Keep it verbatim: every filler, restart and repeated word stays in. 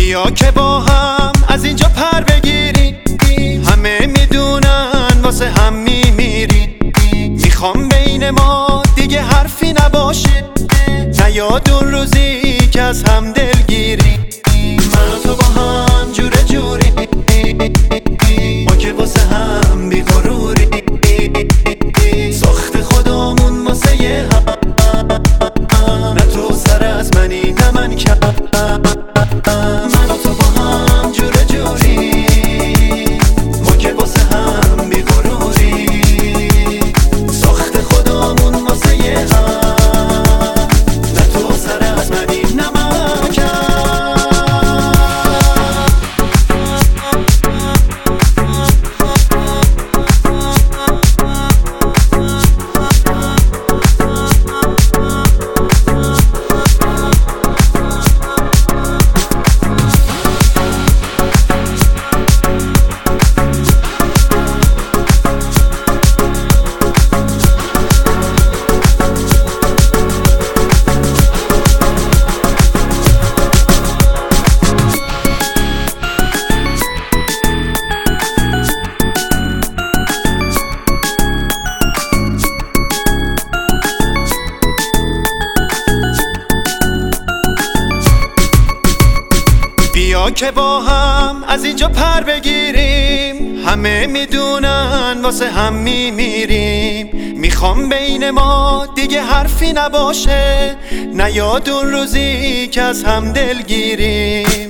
بیا که با هم از اینجا پر بگیریم، همه میدونن واسه هم میمیریم. میخوام بین ما دیگه حرفی نباشه، نیاد اون روزی که از هم دلگیریم. من و تو با هم جوره جوری، ما که واسه هم بیغروری، ساخت خودمون واسه یه هم، نه تو سر از منی نه من کم. من و تو با هم جوره جوری، ما که واسه هم بیغروری، ساخت خودمون واسه یه هم، نه تو سر از منی نه من کم. بیا که با هم از اینجا پر بگیریم، همه میدونن واسه هم میمیریم. میخوام بین ما دیگه حرفی نباشه، نیاد اون روزی که از هم دلگیریم.